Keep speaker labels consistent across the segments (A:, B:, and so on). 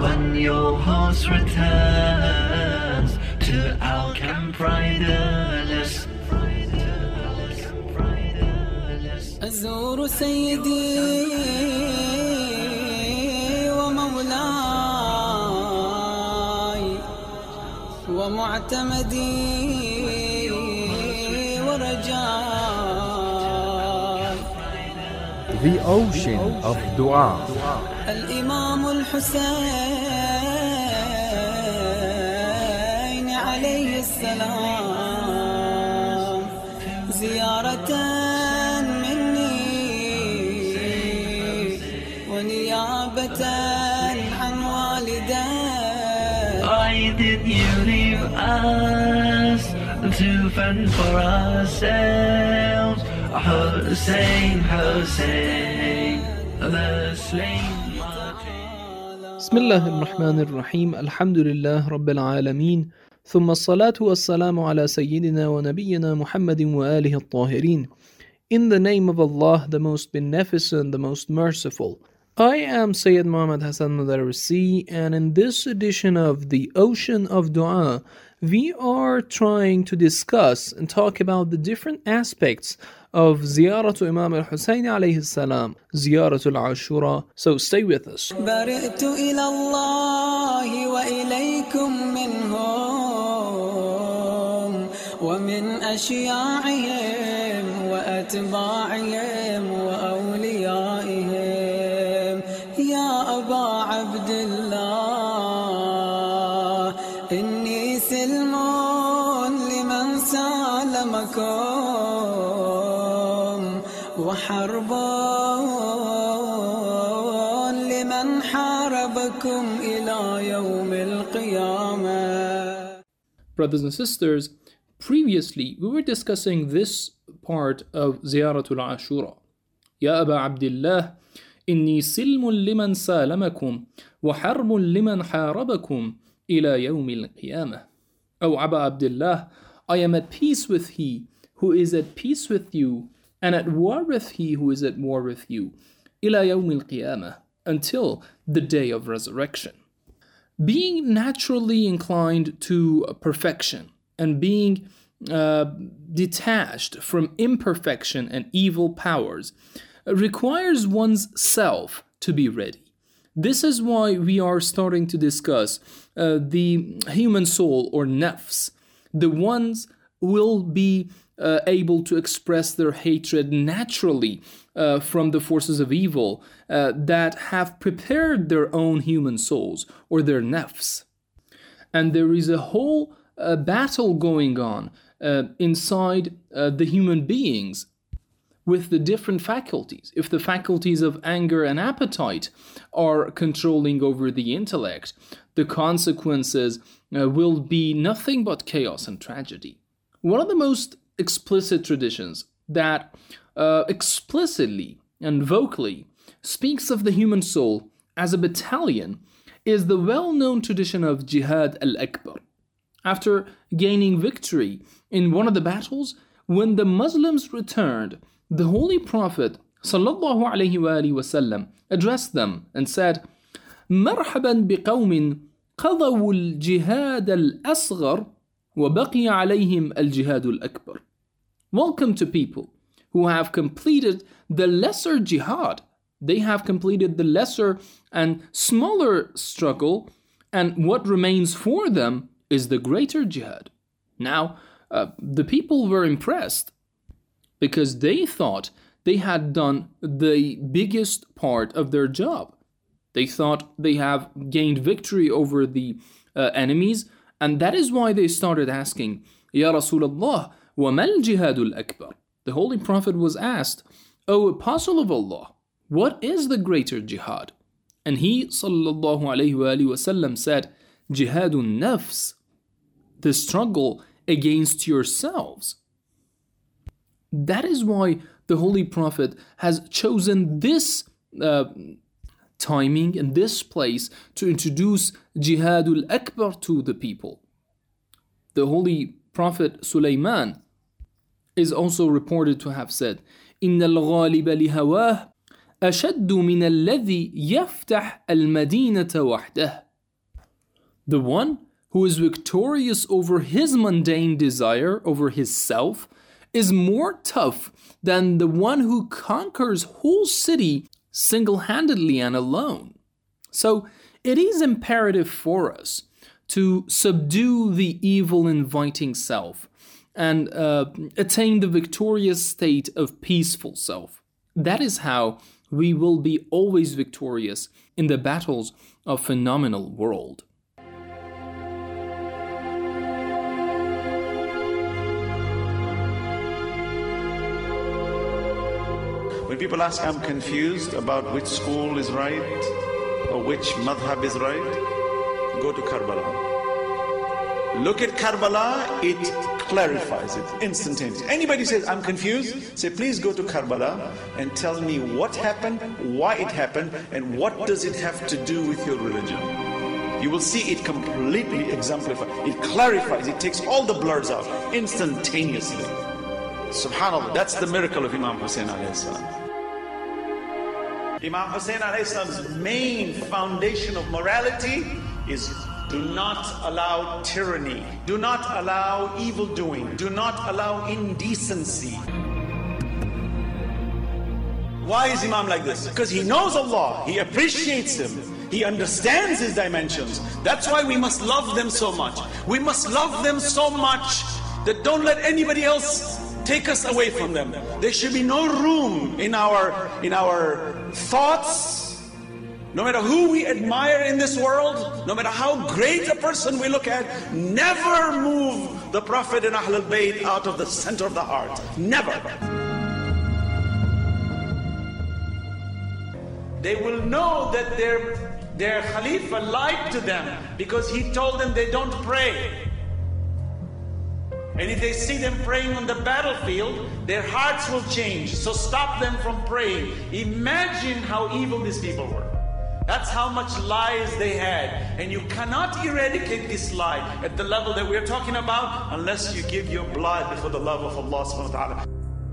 A: when your host returns to our camp riderless.
B: أزور سيدي ومولاي ومعتمدي ورجاي.
C: The Ocean of Dua.
B: الإمام الحسين عليه السلام زيارة ونيابة عن والدي.
A: Why did you leave us to fend for ourselves? Hussein, Hussein, the slain.
D: بسم الله الرحمن الرحيم. الحمد لله رب العالمين، ثم الصلاة والسلام على سيدنا ونبينا محمد وآله الطاهرين. In the name of Allah, the most beneficent, the most merciful. I am Sayyid Muhammad Hassan Madarisi, and in this edition of the Ocean of Dua, we are trying to discuss and talk about the different aspects of Ziyaratu Imam al-Husayn alayhi salam, Ziyaratu al-Ashura. So stay with us.
B: برئت إلى الله وإليكم منهم ومن أشياعهم وأتباعهم وأوليائهم يا أبا عبد الله إني سلم لمن سالمكم وحرب لمن حاربكم إلى يوم القيامة.
D: Brothers and sisters, previously we were discussing this part of Ziyaratul Ashura. Ya Aba Abdullah, inni silmun liman salamakum wa harbun liman harabakum ila yawm al-qiyamah. O Aba Abdullah, I am at peace with he who is at peace with you, and at war with he who is at war with you, ila yawm al-qiyamah, until the day of resurrection. Being naturally inclined to perfection and being detached from imperfection and evil powers requires one's self to be ready. This is why we are starting to discuss the human soul or nafs. The ones will be able to express their hatred naturally from the forces of evil that have prepared their own human souls or their nafs. And there is a whole battle going on inside the human beings with the different faculties. If the faculties of anger and appetite are controlling over the intellect, the consequences will be nothing but chaos and tragedy. One of the most explicit traditions that explicitly and vocally speaks of the human soul as a battalion is the well-known tradition of Jihad al-Akbar. After gaining victory in one of the battles, when the Muslims returned, the Holy Prophet ﷺ addressed them and said, مرحبا بقوم قضوا الجهاد الأصغر وبقي عليهم الجهاد الأكبر. Welcome to people who have completed the lesser jihad. They have completed the lesser and smaller struggle, and what remains for them is the greater jihad. Now, the people were impressed because they thought they had done the biggest part of their job. They thought they have gained victory over the enemies, and that is why they started asking, Ya Rasulullah, wa mal jihadul akbar? The Holy Prophet was asked, O Apostle of Allah, what is the greater jihad? And he sallallahu alayhi wa sallam said, Jihadun nafs, the struggle against yourselves. That is why the Holy Prophet has chosen this timing and this place to introduce Jihadul Akbar to the people. The Holy Prophet Sulaiman is also reported to have said, إِنَّ الْغَالِبَ لِهَوَاهِ أَشَدُّ مِنَ الَّذِي يَفْتَحْ الْمَدِينَةَ وَحْدَهُ The one who is victorious over his mundane desire, over his self, is more tough than the one who conquers whole city single-handedly and alone. So it is imperative for us to subdue the evil-inviting self and attain the victorious state of peaceful self. That is how we will be always victorious in the battles of phenomenal world.
E: When people ask, I'm confused about which school is right or which madhab is right, go to Karbala. Look at Karbala, it clarifies it instantaneously. Anybody says, I'm confused, say, please go to Karbala and tell me what happened, why it happened, and what does it have to do with your religion. You will see it completely exemplified. It clarifies, it takes all the blurs out instantaneously. Subhanallah, that's the miracle of Imam Hussein alayhi salam. Imam Hussein alayhi salam's main foundation of morality is do not allow tyranny, do not allow evil doing, do not allow indecency. Why is Imam like this? Because he knows Allah, he appreciates Him, he understands His dimensions. That's why we must love them so much. We must love them so much that don't let anybody else take us away from them. There should be no room in our thoughts. No matter who we admire in this world, no matter how great a person we look at, never move the Prophet and Ahlul Bayt out of the center of the heart. Never. They will know that their Khalifa lied to them because he told them they don't pray. And if they see them praying on the battlefield, their hearts will change. So stop them from praying. Imagine how evil these people were. That's how much lies they had. And you cannot eradicate this lie at the level that we're talking about unless you give your blood for the love of Allah subhanahu wa ta'ala.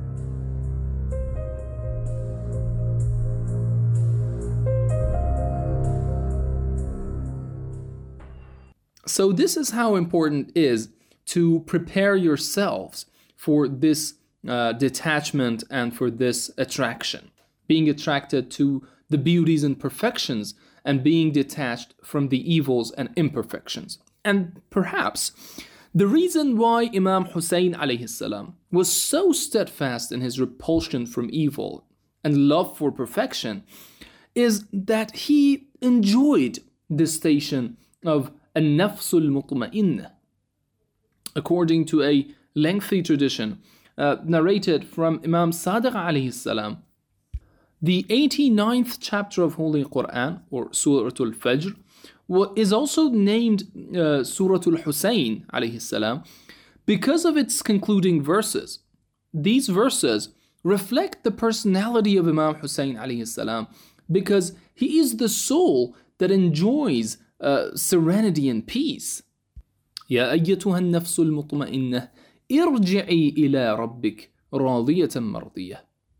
D: So this is how important it is to prepare yourselves for this detachment and for this attraction. Being attracted to the beauties and perfections and being detached from the evils and imperfections. And perhaps the reason why Imam Hussein alayhi salam was so steadfast in his repulsion from evil and love for perfection is that he enjoyed this station of an-nafsul mutma'innah. According to a lengthy tradition narrated from Imam Sadiq alayhi salam, the 89th chapter of Holy Quran, or Surah Al-Fajr, is also named Surah Al-Hussein alayhi salam because of its concluding verses. These verses reflect the personality of Imam Hussein alayhi salam because he is the soul that enjoys serenity and peace. يا أيتها النفس المطمئنة ارجعي إلى ربك راضية مرضية.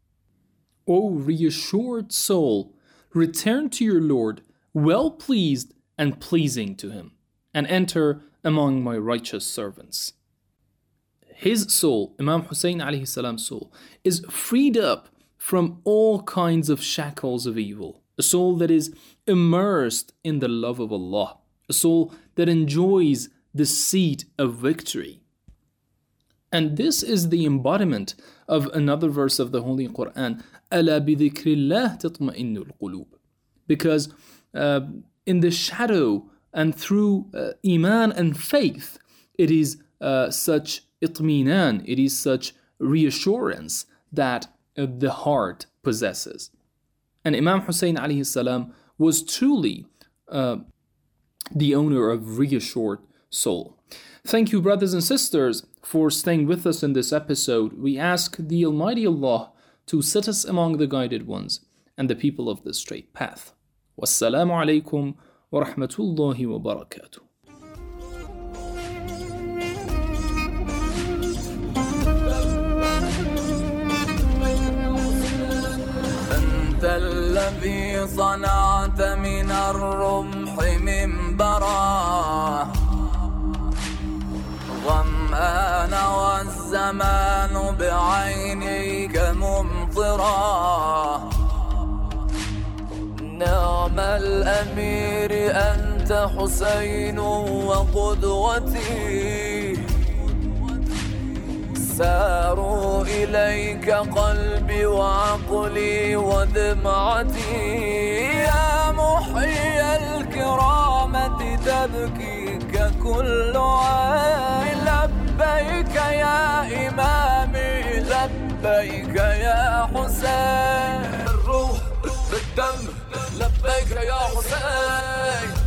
D: O reassured soul, return to your Lord, well pleased and pleasing to Him, and enter among my righteous servants. His soul, Imam Hussein alayhi salam's soul, is freed up from all kinds of shackles of evil. A soul that is immersed in the love of Allah. A soul that enjoys the seat of victory. And this is the embodiment of another verse of the Holy Quran, أَلَا بِذِكْرِ اللَّهِ تَطْمَئِنُّ الْقُلُوبِ. Because in the shadow and through iman and faith, it is such itminan, it is such reassurance that the heart possesses. And Imam Hussein alayhi salam was truly the owner of reassured soul. Thank you, brothers and sisters, for staying with us in this episode. We ask the Almighty Allah to set us among the guided ones and the people of the straight path. Wassalamu alaikum wa rahmatullahi wa barakatuh.
F: أنت الذي صنعت من الرمح منبرا الذكرى. نعم الأمير أنت حسين وقدوتي، ساروا إليك قلبي وعقلي ودمعتي. يا محيي الكرامة تبكيك كل عين، لبيك يا إمامي لبيك يا حسين. الروح بالدم لبيك يا حسين.